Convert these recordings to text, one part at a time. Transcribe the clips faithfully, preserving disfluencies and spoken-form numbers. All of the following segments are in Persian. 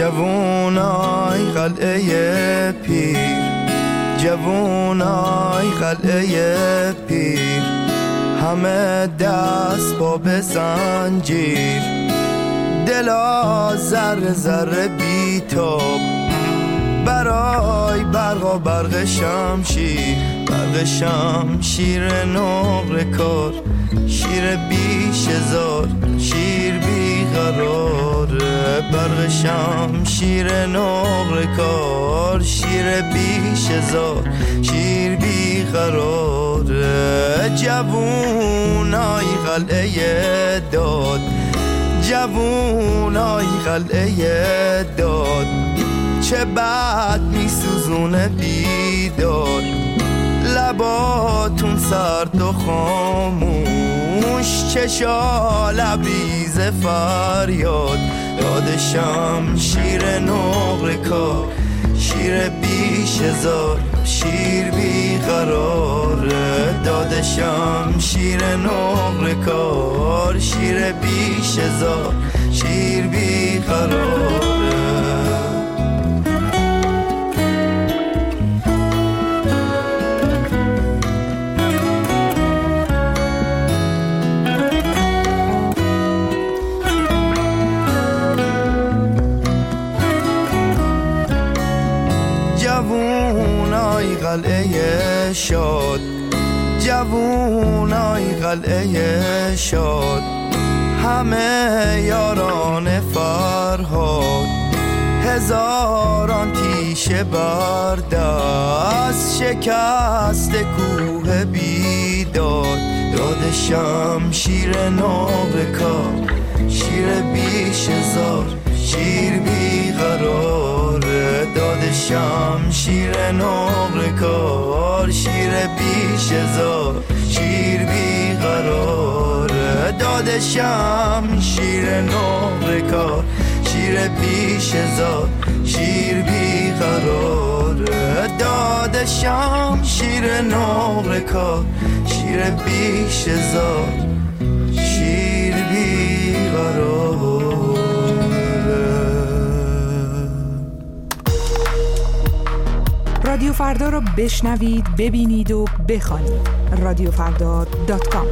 جوونای قلعه پیر، جوونای قلعه پیر، همه دست با به زنجیر، دلا ذره ذره بیتاب برای برق و برق شمشیر، برق شمشیر نقره کار، شیر بیش هزار، شیر بی قراره، برق شمشیر نقره کار، شیر بیش هزار، شیر بی قراره. جوونای قلعه داد، جوونای قلعه داد، چه بد می سوزونه بیداد، لباتون سرد و خاموش، چشا لبریز فریاد، داد شمشیر نقره کار، شیر بیش هزار، شیر بی قراره، داد شمشیر نقره کار، شیر بیش هزار، شیر بی قراره. جوونای قلعه شاد، جوونای قلعه شاد، همه یاران فرهاد، هزاران تیشه بر دست، شکست کوه بیداد، داد شمشیر نقره کار، شیر بیش هزار، شیر بی قراره، داد شمشیر نقره کار، شیر بیش هزار، شیر بی قراره، داد شمشیر نقره کار، شیر بیش هزار، شیر بی قراره، داد شمشیر نقره کار، شیر بیش هزار، شیر بی قراره. رادیو فردا رو بشنوید، ببینید و بخوانید. رادیو فردا دات کام.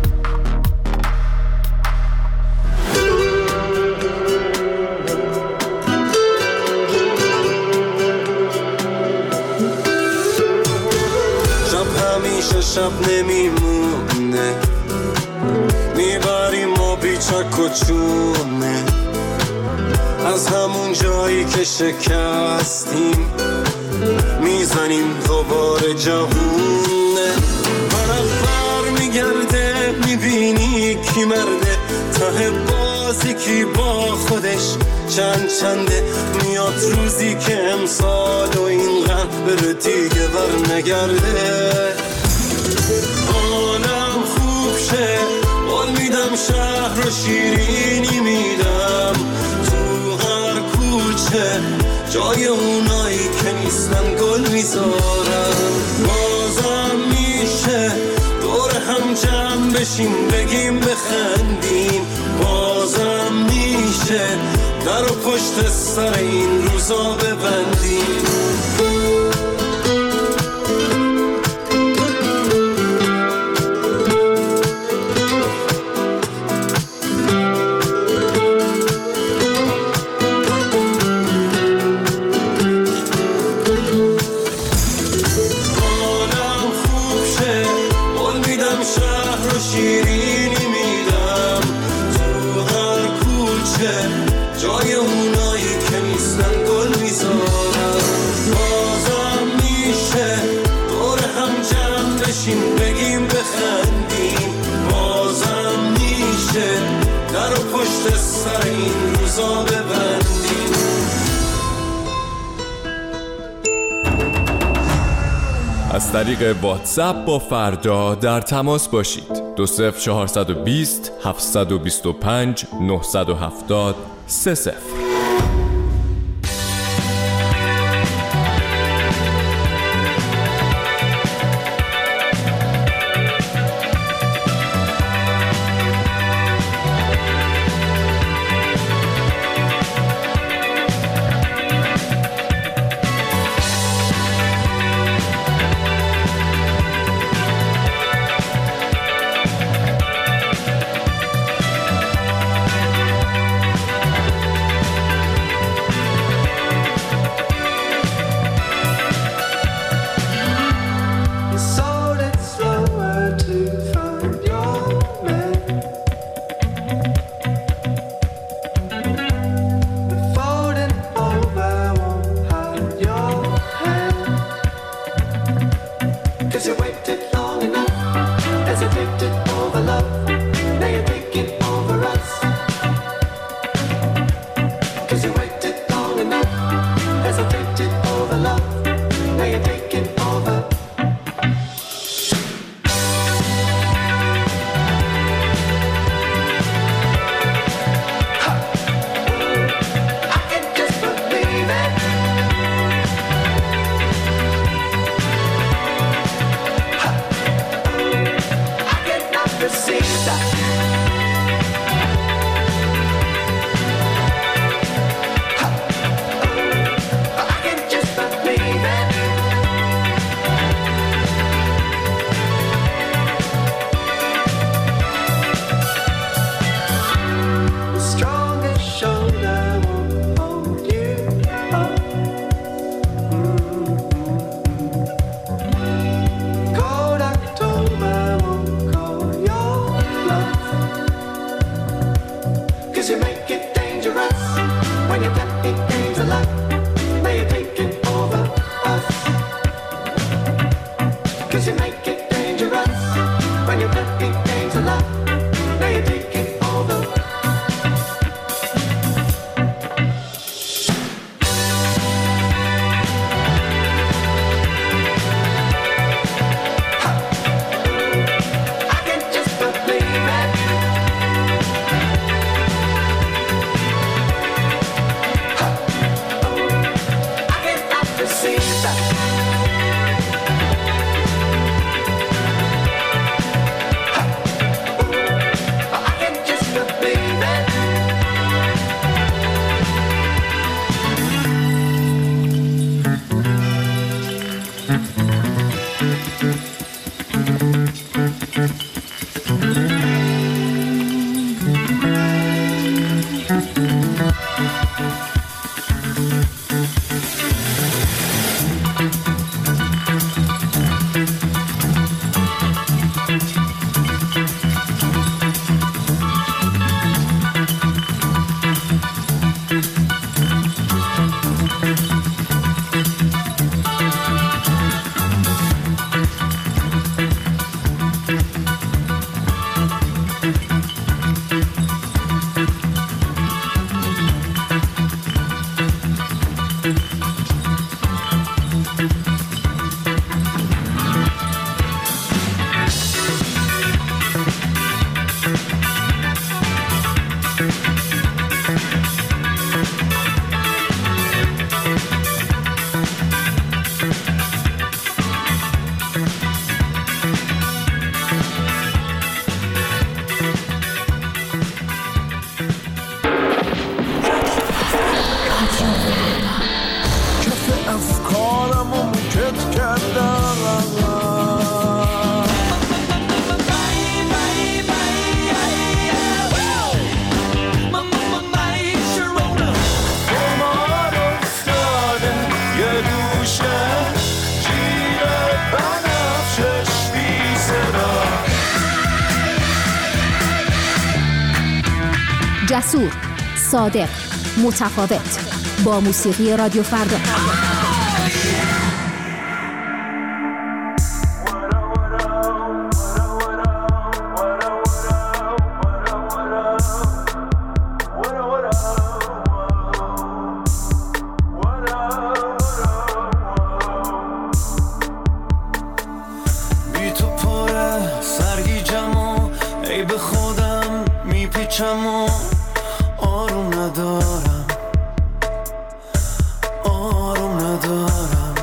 شب همیشه شب نمیمونه، میبریم ما بیچک و چونه، از همون جایی که شکستیم میزنیم دوباره جوونه. برق بر میگرده، میبینی کی مرده، ته بازی کی با خودش چند چنده، میاد روزی که امسال و این غم بره دیگه بر نگرده. حالم خوب شه، قول میدم شهر و شیرینی میدم، تو هر کوچه جای اونایی که نیستن گل میذارم. بازم میشه دور هم جمع بشیم، بگیم بخندیم، بازم میشه در و پشت سر این روزا ببندیم. از طریق واتساپ با فردا در تماس باشید. دو صفر چهارصد و بیست هفتصد و بیست و پنج نهصد و هفتاد سه صفر. جسور، صادق، متفاوت، با موسیقی رادیو فردا. بی تو پره سرگیجم و ای به خودم میپیچم و آروم ندارم، آروم ندارم.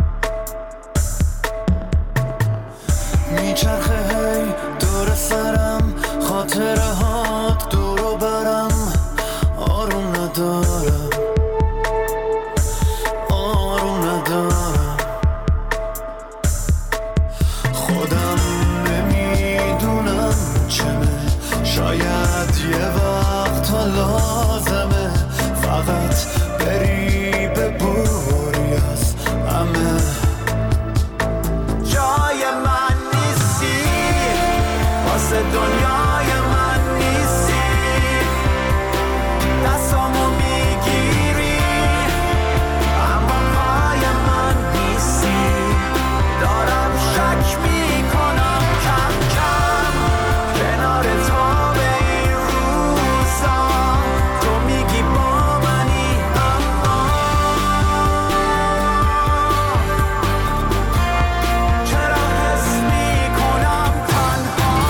میچرخه هی دور سرم، خاطره هات دورو برم، آروم ندارم، آروم ندارم. خودم نمیدونم چمه، شاید یه وقت ها لازمه فقط بری ببری از همه. جای من نیستی، واسه دنیای من نیستی، دستامو میگیری اما پای من نیستی. دارم شک میکنم کم کم کنار تو به این روزا، تو میگی با منی اما چرا حس میکنم تنها.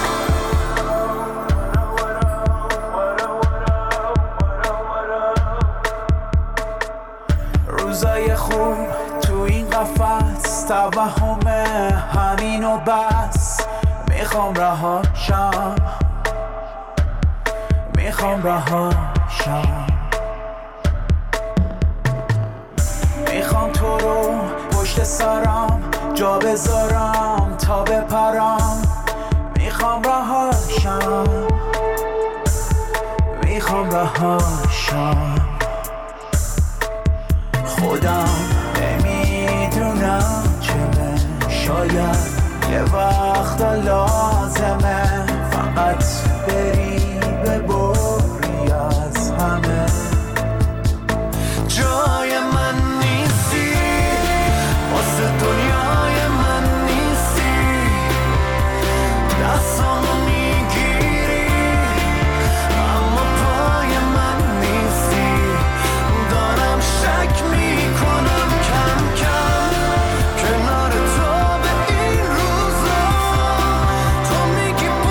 روزای خوب تو این قفس توهمه همین و بس. میخوام رهاشم، میخوام رهاشم. میخوام تو رو پشت سرم جا بذارم تا بپرم. میخوام رهاشم، میخوام رهاشم. خودم نمیدونم چمه، شاید یه وقت لازمه فقط بری ببری از همه. جای من نیستی، واسه دنیای من نیستی، دستامو میگیری اما پای من نیستی. دارم شک میکنم کم کم کنار تو به این روزا، تو میگی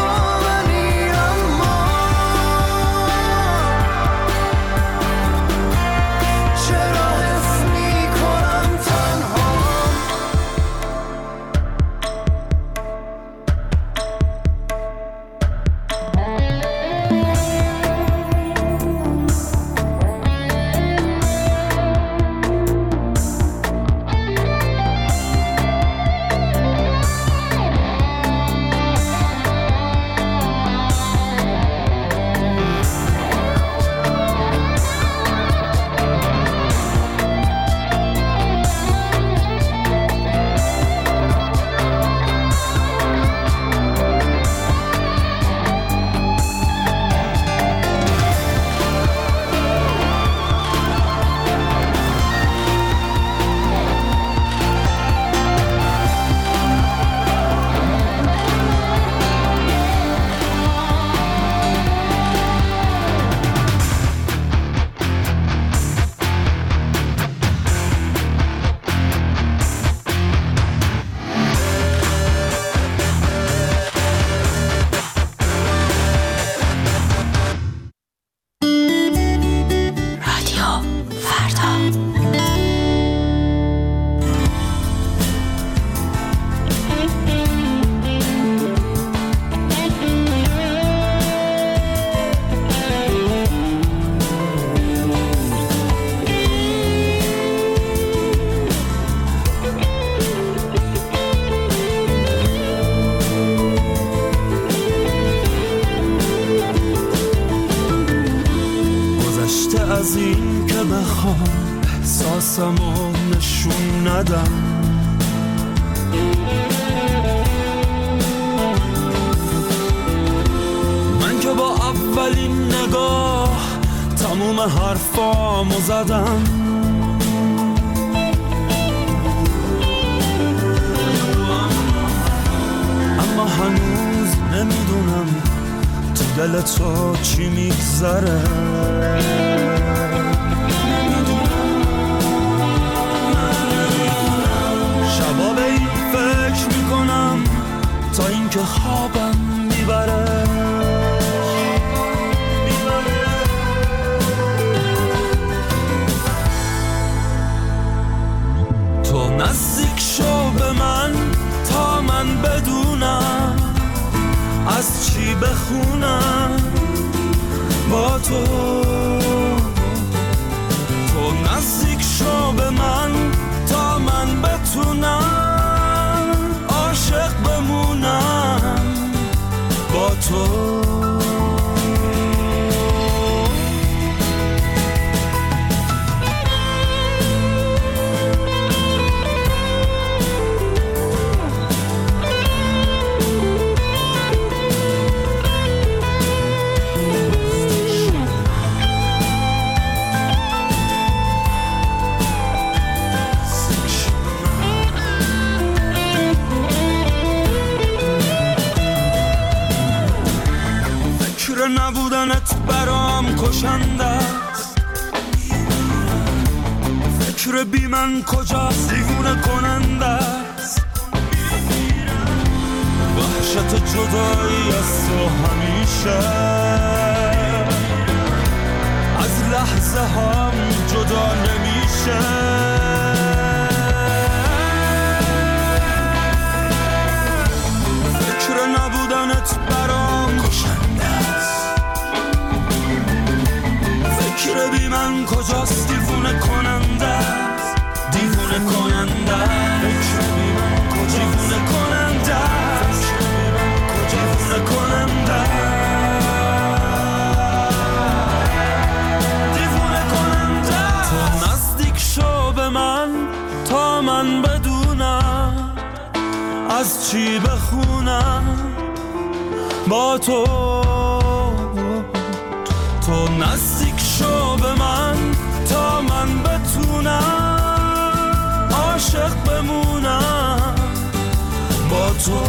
نمیخوام احساسمو نشون ندم. من که با اولین نگاه تموم حرفامو زدم. اما هنوز نمیدونم تو دل تو چی میگذره. شبا به این فکر میکنم تا اینکه خوابم میبره. تو نزدیک شو به من تا من بدونم از چی بخونم با تو. تو نزدیک شو به من تا من بتونم عاشق بمونم با تو. نبودنت برام کشنده است. فکر بی من کجاست دیوونه کننده است. وحشت جدایی از تو همیشه از لحظه هم جدا نمیشه. فکر نبودنت برام کشنده است. فکر بی من کجاست دیوونه کننده است. دیوونه کننده فکر بی من کجاست دیوونه کننده است. دیوونه کننده دیوونه کننده. تو نزدیک شو به من تا من بدونم از چی بخونم با تو. تو نزدیک شو به من تا من بتونم عاشق بمونم با تو.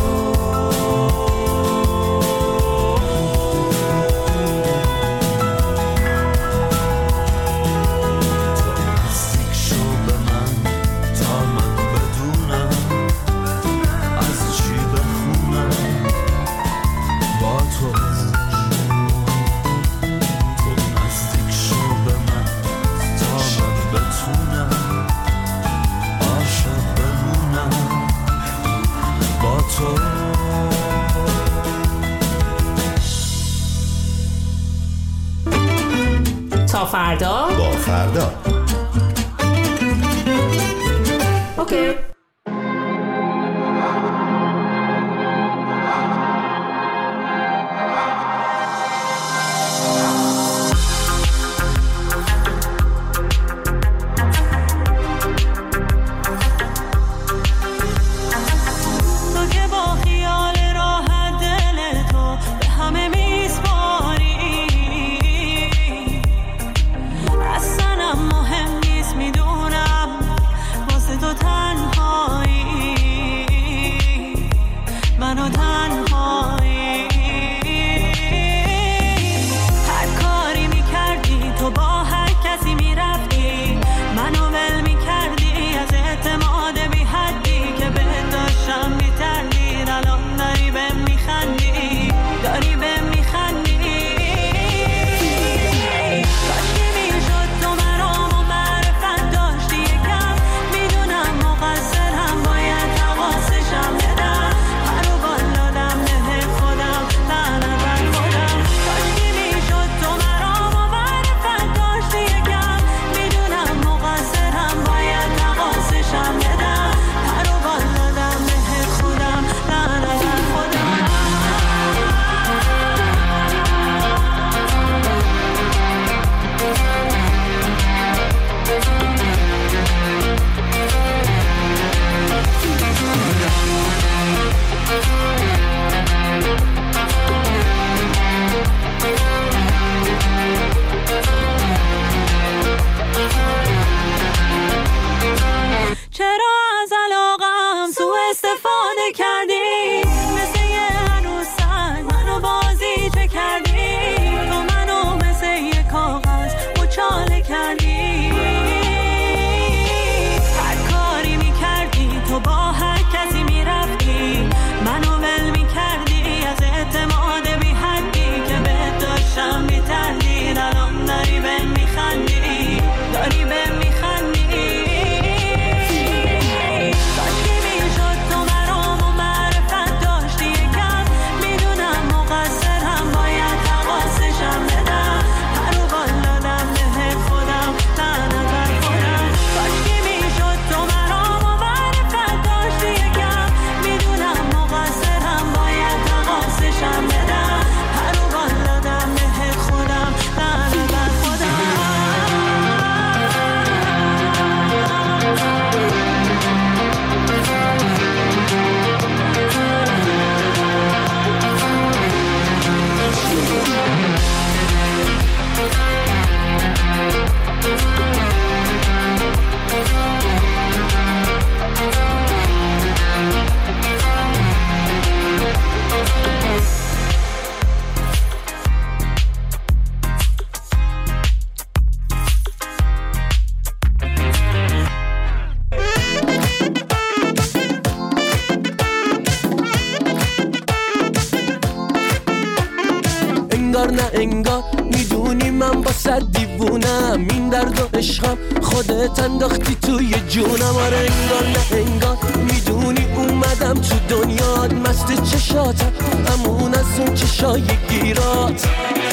تا فردا با فردا. اوکی. تنها انگار نه انگار میدونی من با صد دیوونم، این درد و عشقم خودت انداختی توی جونم. آره انگار نه انگار میدونی اومدم تو دنیات، مست چشاتم همون از اون چشای گیرات.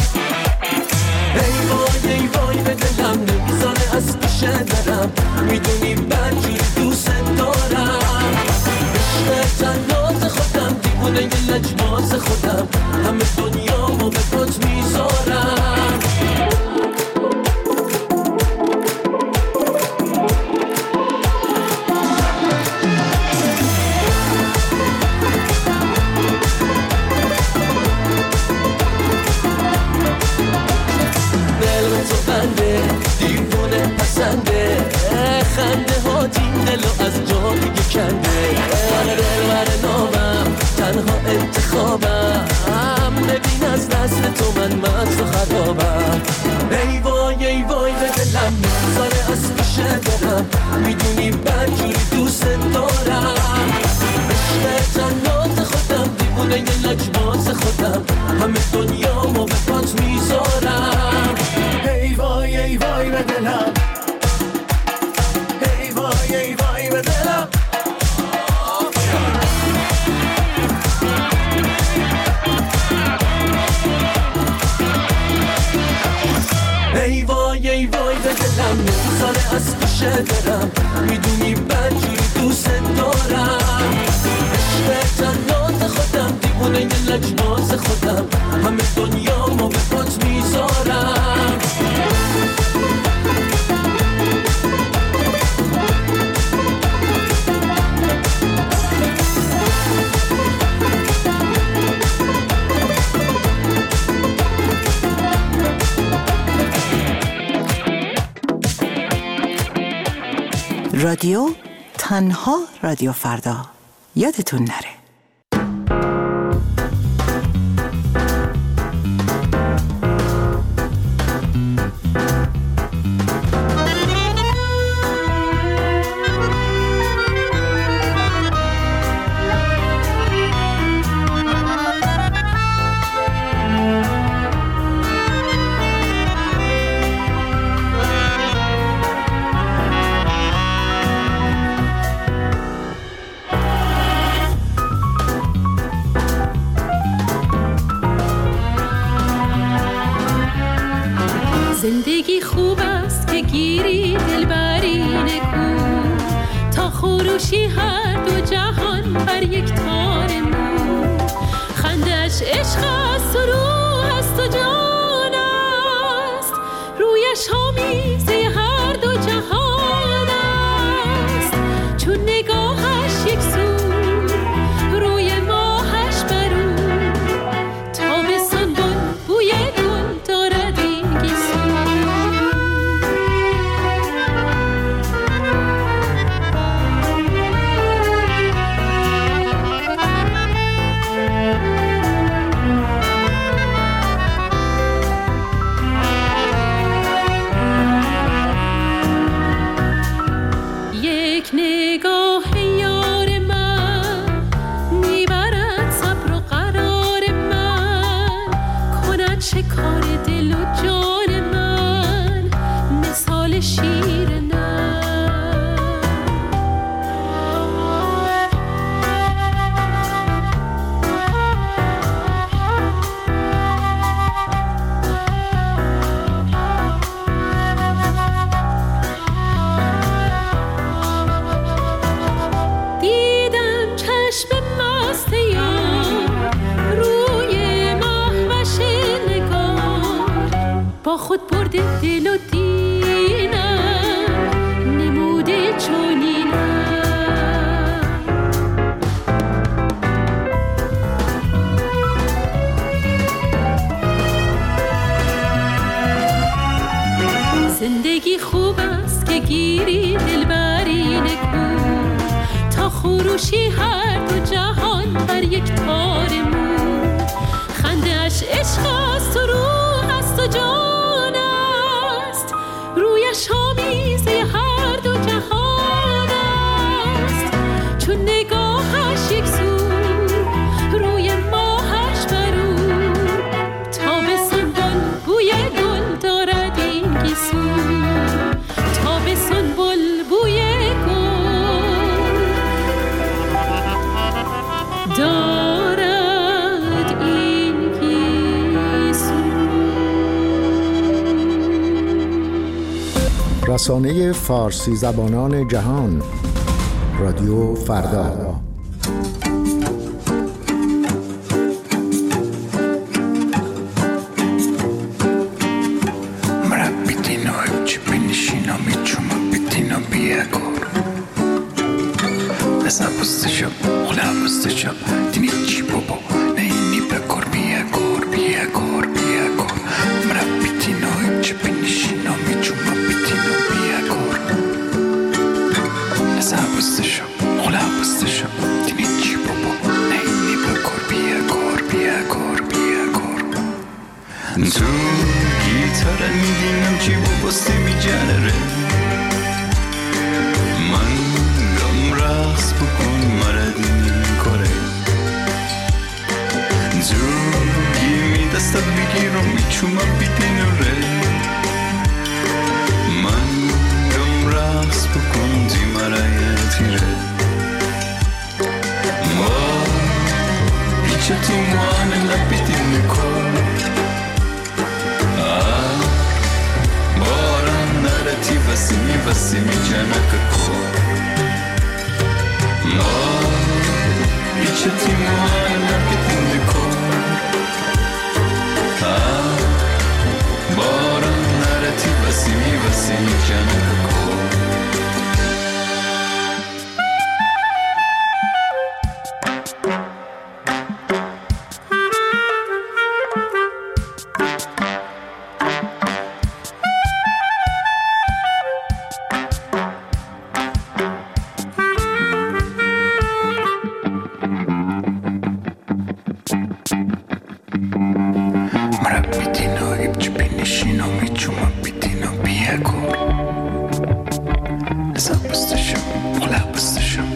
ای وای ای وای به دلم نمیزانه از پیش درم، میدونی بدجوری دوست دارم. عشق تناز خودم دیوونه یه لجباز خودم، همه دنیامو به پات میذارم. دیوونه پسنده خنده ها این دلو از جا دیگه کنده. دلبر نامم تنها انتخابم، ببین از دست تو من مست و خرابم. ای وای ای وای به دلم نمیذاره از پیش برم، میدونی بدجوری دوست دارم. عشق تنات خودم دیوونه یه لجباز خودم، همه دنیامو به پات میذارم. ای وای ای وای به دلم، ای وای ای وای به دلم. ای وای ای وای به دلم نمیذاره از پیش برم، میدونی بدجوری دوست دارم. عشق تنات خودم دیوونه یه لجباز خودم، همه دنیامو به پات میذارم. رادیو تنها رادیو فردا، یادتون نره. زندگی خوب است که گیری دلبری نکو، تا خروشی هر دو جهان بر یک تار مو. خندش عشق است و روح است و جان است، رویش آمیزه هر دو جهان است. چون نگاهش یک سو روی ماهش برو، تابستان بن بوی گل دارد این گیسو. یک نگاه یار من میبرد صبر و قرار من، کند شکار دل و جان من مثال شیر نر. دیدم چشم مست یار روی مهوش نگار، با خود برده دل و دینم نموده چنینم. زندگی خوب است که گیری دلبری نکو، تا خروشی هر دو جهان بر یک تار مو. خنده‌اش عشق است و روح است و جان است، رویش آمیزه هر دو جهان است. چون نگاهش یک سو روی ماهش برو، تابستان رسانه فارسی زبانان جهان، رادیو فردا. تو گیتاره میدینم چی باستی میجنره من گم رقص بکن مردین کاره تو گیمی دستت بگیرم میچومم بیدینره من گم رقص بکن دی مرای تیره ما بیچه تو مانه لبیدین کن Ti vasimi vasimi jana kako ma ichati moana kitindiko ha bara narati vasimi vasimi jana kako Let's up, let's show, let's up, let's show.